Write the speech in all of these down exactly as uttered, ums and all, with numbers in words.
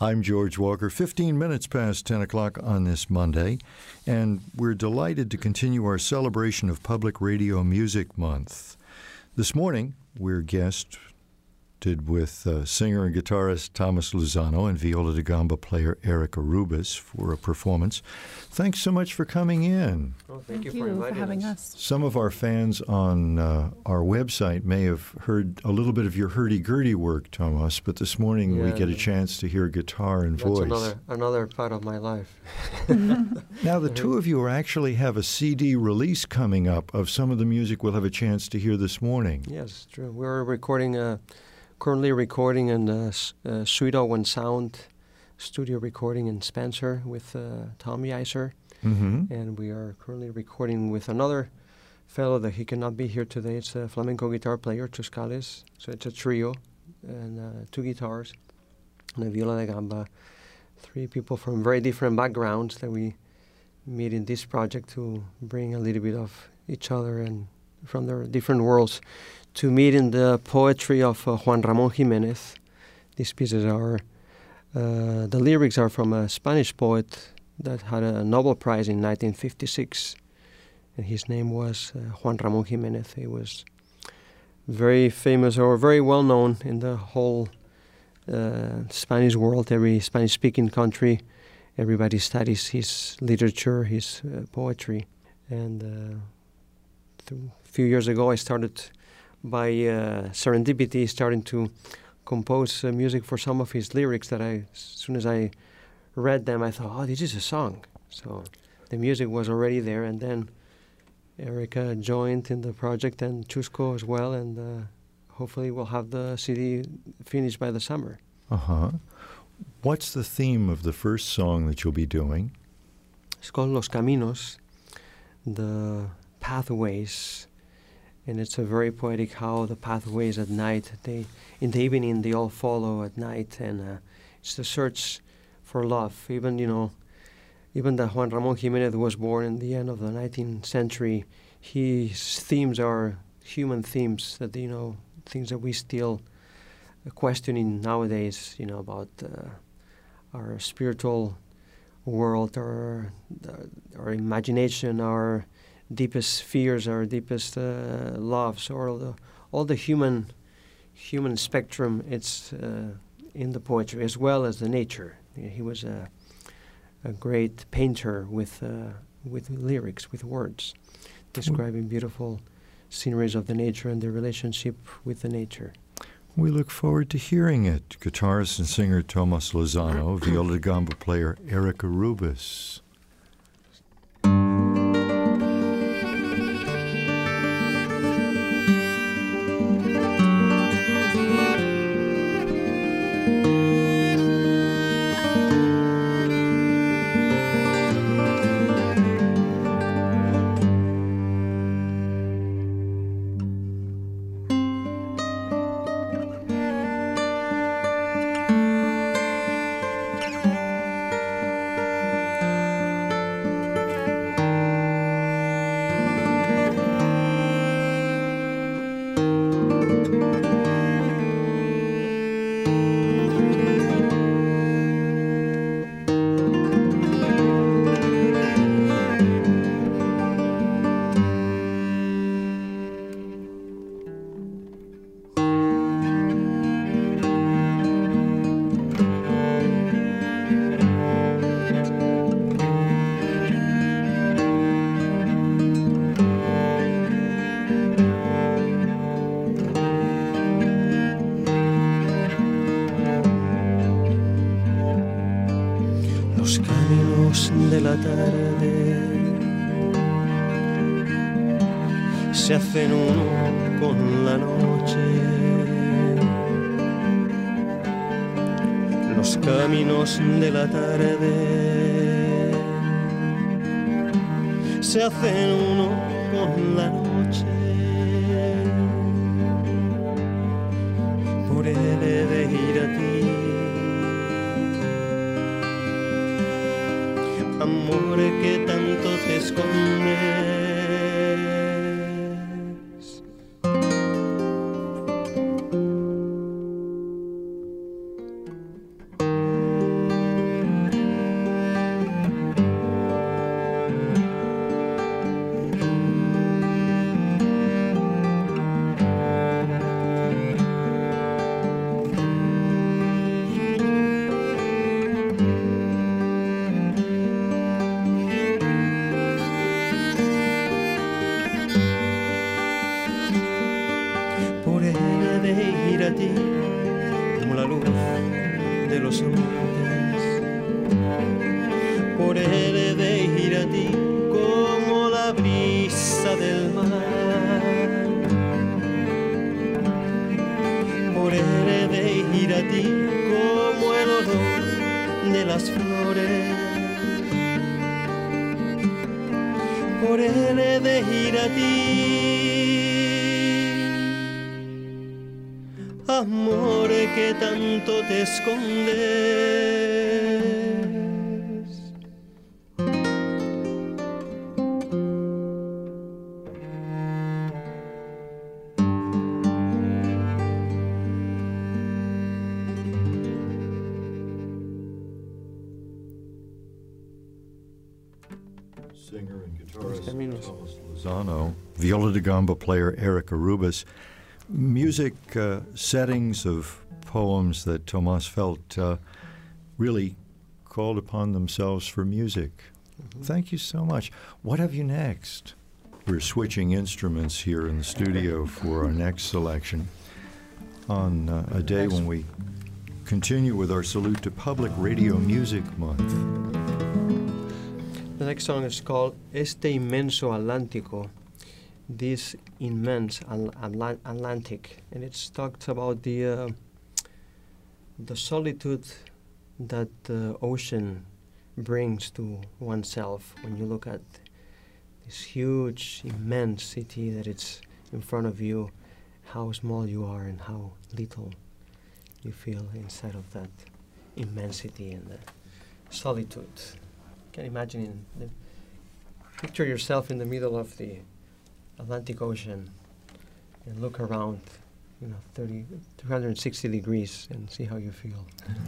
I'm George Walker, fifteen minutes past ten o'clock on this Monday, and we're delighted to continue our celebration of Public Radio Music Month. This morning, we're guested with uh, singer and guitarist Thomas Lozano and viola da gamba player Erica Rubis for a performance. Thanks so much for coming in. Oh, thank, thank you, you for inviting for having us. us. Some of our fans on uh, our website may have heard a little bit of your hurdy-gurdy work, Thomas, but this morning yeah, we get a chance to hear guitar and that's voice. Another, another part of my life. Now, the two of you actually have a C D release coming up of some of the music we'll have a chance to hear this morning. Yes, true. We're recording, uh, currently recording in uh, uh, Sweet Owen Sound studio recording in Spencer with uh, Tommy Iser. Mm-hmm. And we are currently recording with another fellow that he cannot be here today. It's a flamenco guitar player, Chuscales. So it's a trio, and uh, two guitars, and a viola da gamba. Three people from very different backgrounds that we meet in this project to bring a little bit of each other and from their different worlds to meet in the poetry of uh, Juan Ramón Jiménez. These pieces are, uh, the lyrics are from a Spanish poet that had a Nobel Prize in nineteen fifty-six, and his name was uh, Juan Ramón Jiménez. He was very famous or very well known in the whole uh, Spanish world. Every Spanish-speaking country, everybody studies his literature, his uh, poetry. And uh, th- a few years ago, I started by uh, serendipity, starting to compose uh, music for some of his lyrics. That I, as soon as I read them, I thought, oh, this is a song. So the music was already there, and then Erica joined in the project, and Chusco as well, and uh, hopefully we'll have the C D finished by the summer. Uh-huh. What's the theme of the first song that you'll be doing? It's called Los Caminos, the pathways, and it's a very poetic how the pathways at night, they in the evening they all follow at night, and uh, it's the search for love. Even, you know, even that Juan Ramón Jiménez was born in the end of the nineteenth century, his themes are human themes, that, you know, things that we still questioning nowadays, you know, about uh, our spiritual world, our, our imagination, our deepest fears, our deepest uh, loves, or all the, all the human human spectrum. It's uh, in the poetry as well as the nature. He was a, a great painter with uh, with lyrics, with words, describing beautiful sceneries of the nature and their relationship with the nature. We look forward to hearing it. Guitarist and singer Thomas Lozano, viola da gamba player Erica Rubis. De la tarde se hacen uno con la noche, los caminos de la tarde se hacen uno con la noche, por el de ir a ti, amor que tanto te escondes. por él de ir a ti como la brisa del mar, por él de ir a ti como el olor de las flores, por él de ir a ti, amor que tanto te escondes. Singer and guitarist Thomas Lozano, viola da gamba player Eric Arubas. Music uh, settings of poems that Tomas felt uh, really called upon themselves for music. Mm-hmm. Thank you so much. What have you next? We're switching instruments here in the studio for our next selection on uh, a day when we continue with our salute to Public Radio Music Month. The next song is called Este Inmenso Atlántico, this immense Atl- Atlantic, and it talks about the uh, the solitude that the ocean brings to oneself when you look at this huge, immense city that it's in front of you, how small you are and how little you feel inside of that immensity and the solitude. You can imagine, in the, picture yourself in the middle of the Atlantic Ocean and look around, you know, thirty, three hundred sixty degrees and see how you feel.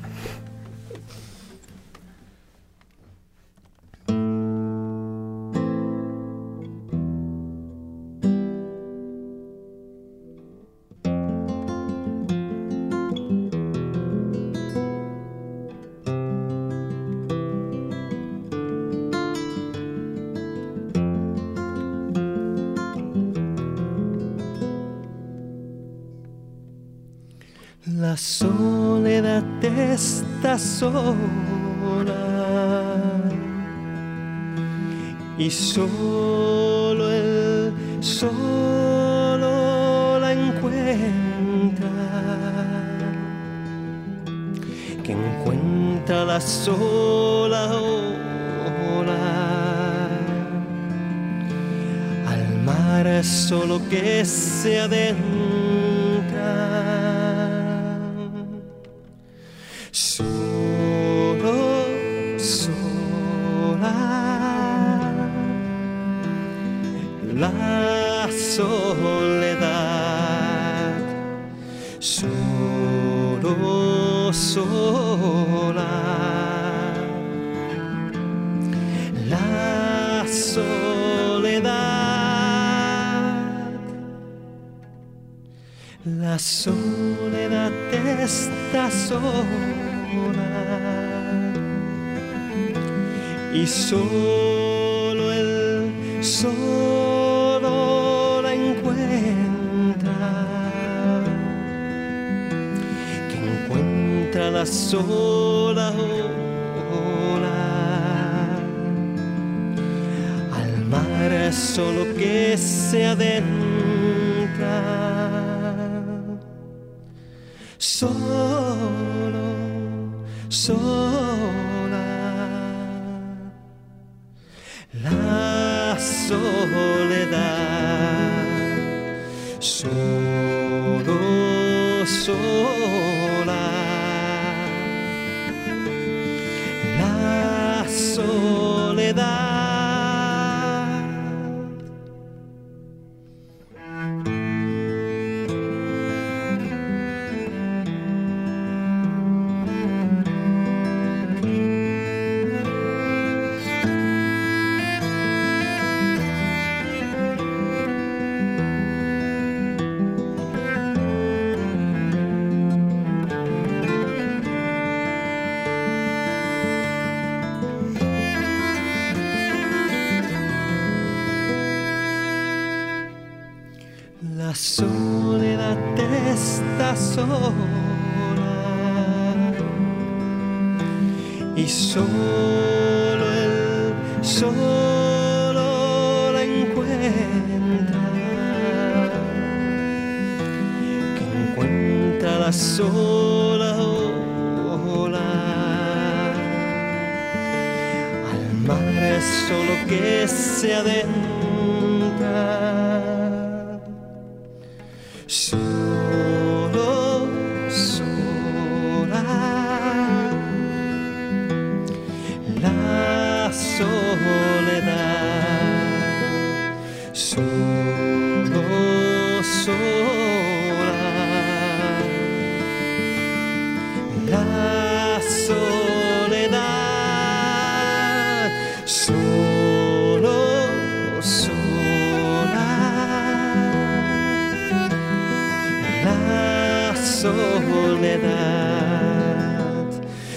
La soledad está sola y solo él solo la encuentra, que encuentra la sola ola al mar solo que se adentra. Solo, sola, la soledad, solo, sola, la soledad, la soledad está sola. Y solo él solo la encuentra, que encuentra la sola ola al mar solo que se adentra. Solo, sola, la soledad, solo, sola, la soledad. La soledad está sola y solo él, solo la encuentra, que encuentra la sola ola. Al mar solo que se adentra, solo, sola, la soledad, solo, sola, la soledad, solo, sola, la soledad,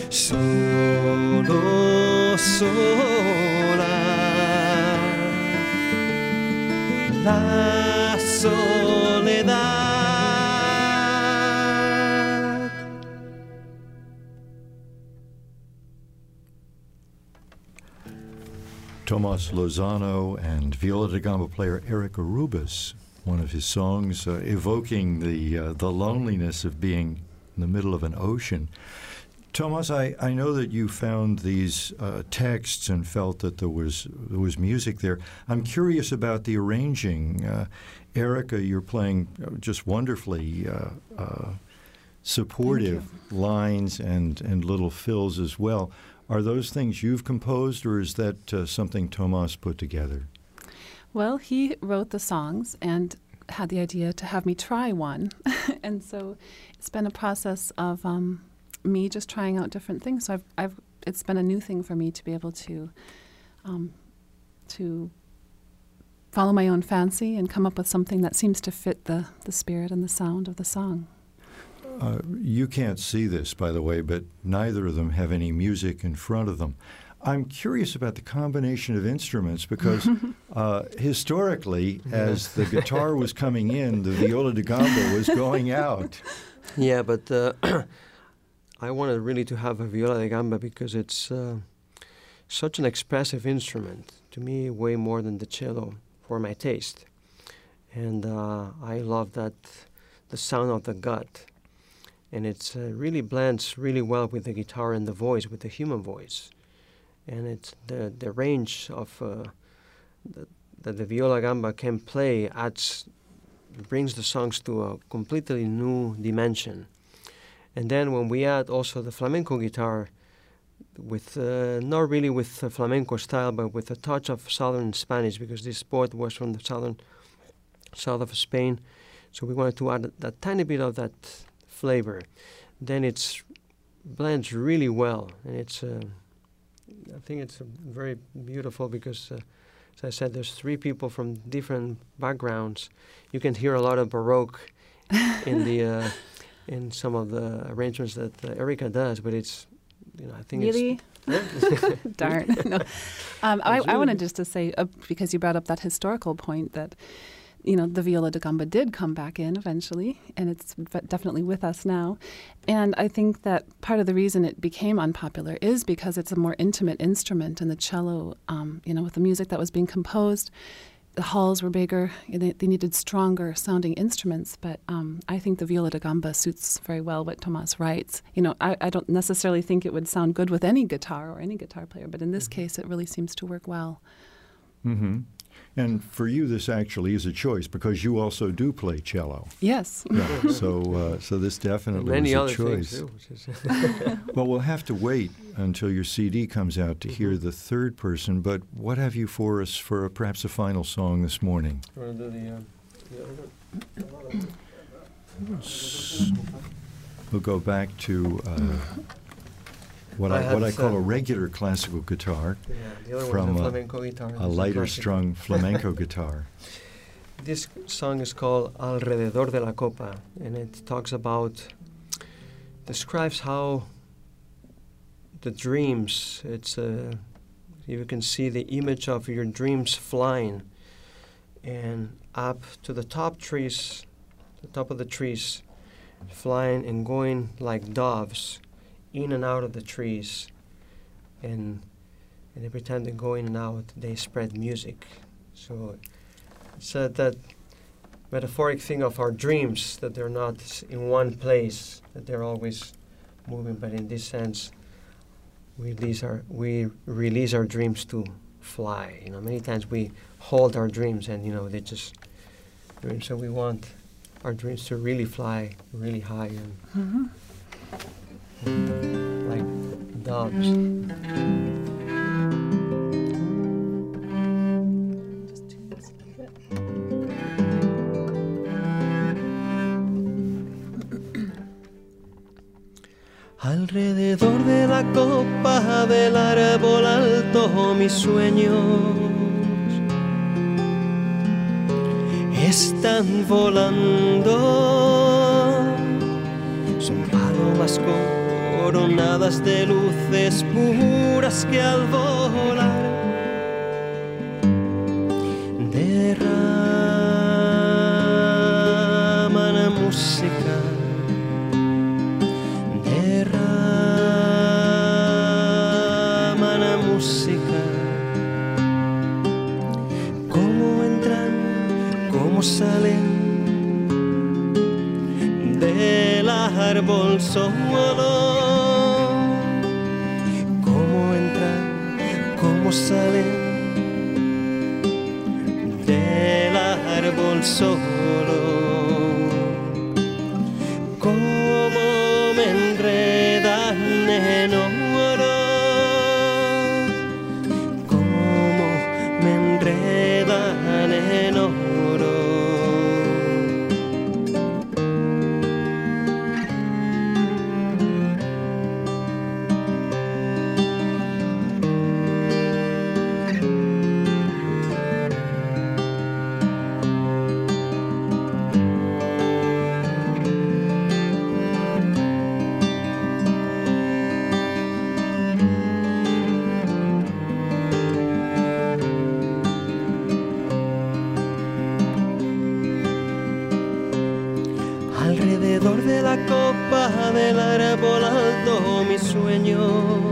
solo, sola, la soledad. Tomas Lozano and viola da gamba player Eric Arubas, one of his songs uh, evoking the uh, the loneliness of being in the middle of an ocean. Tomas, I, I know that you found these uh, texts and felt that there was there was music there. I'm curious about the arranging. Uh, Erica, you're playing just wonderfully uh, uh, supportive lines and, and little fills as well. Are those things you've composed, or is that uh, something Tomas put together? Well, he wrote the songs and had the idea to have me try one. And so it's been a process of um, me just trying out different things. So I've, I've, it's been a new thing for me to be able to, um, to follow my own fancy and come up with something that seems to fit the, the spirit and the sound of the song. Uh, you can't see this, by the way, but neither of them have any music in front of them. I'm curious about the combination of instruments because uh, historically, yeah. as the guitar was coming in, the viola da gamba was going out. Yeah, but uh, I wanted really to have a viola da gamba because it's uh, such an expressive instrument, to me way more than the cello for my taste. And uh, I love that, the sound of the gut. And it uh, really blends really well with the guitar and the voice, with the human voice. And it's the, the range of uh, the, that the viola gamba can play adds, brings the songs to a completely new dimension. And then when we add also the flamenco guitar, with uh, not really with the flamenco style, but with a touch of southern Spanish, because this poet was from the southern south of Spain, so we wanted to add that tiny bit of that flavor. Then it's blends really well, and it's. Uh, I think it's uh, very beautiful because, uh, as I said, there's three people from different backgrounds. You can hear a lot of Baroque in the uh, in some of the arrangements that uh, Erica does, but it's, you know, I think really? it's darn. No. Um, I, I wanted just to say, uh, because you brought up that historical point, that, you know, the viola da gamba did come back in eventually, and it's definitely with us now. And I think that part of the reason it became unpopular is because it's a more intimate instrument, and the cello, um, you know, with the music that was being composed, the halls were bigger, they, they needed stronger sounding instruments, but um, I think the viola da gamba suits very well what Tomas writes. You know, I, I don't necessarily think it would sound good with any guitar or any guitar player, but in this mm-hmm. case it really seems to work well. Mm-hmm. And for you, this actually is a choice because you also do play cello. Yes. Yeah, so, uh, so this definitely Many is a other choice. Things too, Well, we'll have to wait until your C D comes out to mm-hmm. hear the third person. But what have you for us for a, perhaps a final song this morning? You want to do the, uh, the other one? We'll go back to uh, what I, I what I call uh, a regular classical guitar. Yeah, the other from one's a a, flamenco guitar. a lighter strung flamenco guitar. This song is called Alrededor de la Copa, and it talks about, describes how the dreams, it's uh, you can see the image of your dreams flying and up to the top trees, the top of the trees, flying and going like doves in and out of the trees, and and every time they go in and out, they spread music. So it's uh, that metaphoric thing of our dreams, that they're not in one place, that they're always moving. But in this sense, we release our we release our dreams to fly. You know, many times we hold our dreams, and you know they just dream. So we want our dreams to really fly really high and Mm-hmm. like doves. Just tune this a little bit. Alrededor de la copa del árbol alto mis sueños están volando. Son palomas coronadas de luces puras que al volar derraman la música. Cómo salen del árbol solo, cómo entran, cómo salen del árbol solo, cómo me enredan en oro, cómo me enredan en oro. Alrededor de la copa del árbol alto mis sueños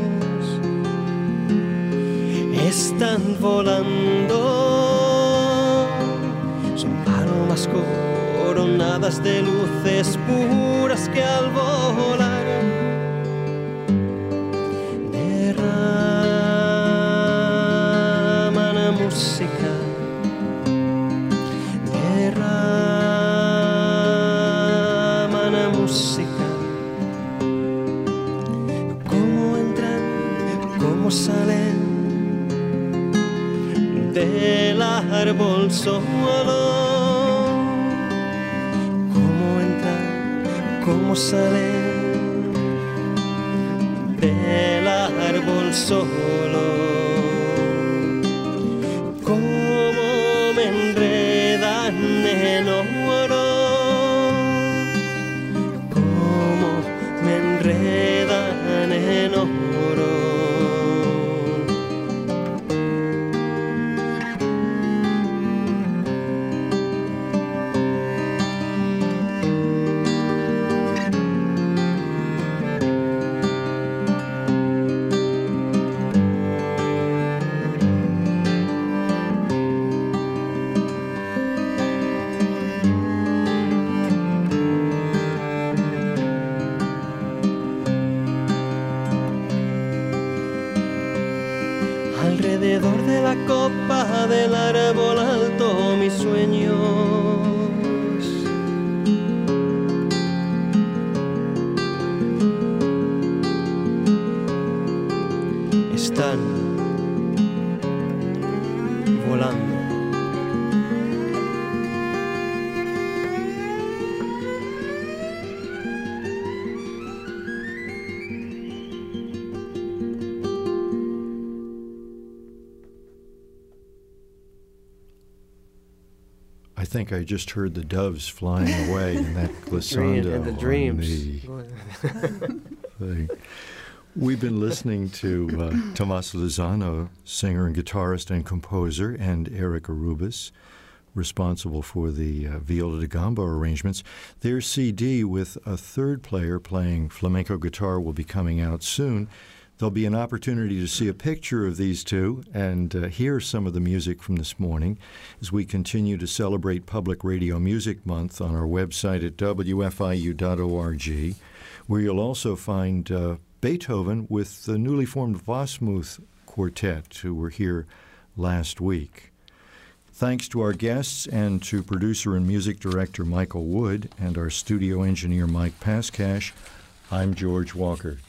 están volando. Son palomas coronadas de luces puras que al volar derraman la música. Cómo salen del árbol solo, cómo entran, cómo salen del árbol solo, cómo me enredan en oro, cómo me enredan en oro. Alrededor de la copa del árbol alto mis sueños están volando. I think I just heard the doves flying away in that glissando. And the dreams. The, we've been listening to uh, Tomás Lozano, singer and guitarist and composer, and Eric Arubis, responsible for the uh, viola da gamba arrangements. Their C D with a third player playing flamenco guitar will be coming out soon. There'll be an opportunity to see a picture of these two and uh, hear some of the music from this morning as we continue to celebrate Public Radio Music Month on our website at w f i u dot org, where you'll also find uh, Beethoven with the newly formed Wasmuth Quartet, who were here last week. Thanks to our guests and to producer and music director Michael Wood and our studio engineer Mike Pascash, I'm George Walker.